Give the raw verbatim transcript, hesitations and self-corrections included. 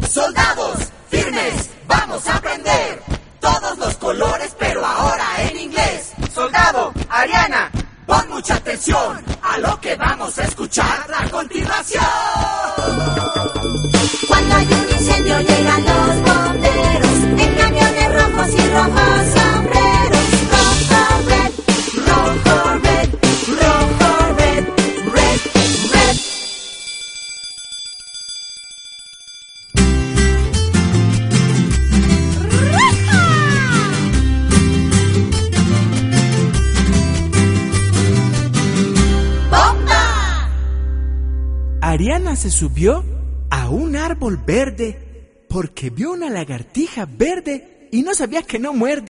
Soldados, firmes, vamos a aprender todos los colores, pero ahora en inglés. Soldado, Ariana, pon mucha atención a lo que vamos a escuchar a continuación. Cuando hay un incendio llegan los bomberos en camiones rojos y rojos sombreros. Rojo, red, rojo, red, rojo, red, red, red. ¡Bomba! Ariana se subió a un árbol verde porque vio una lagartija verde y no sabía que no muerde.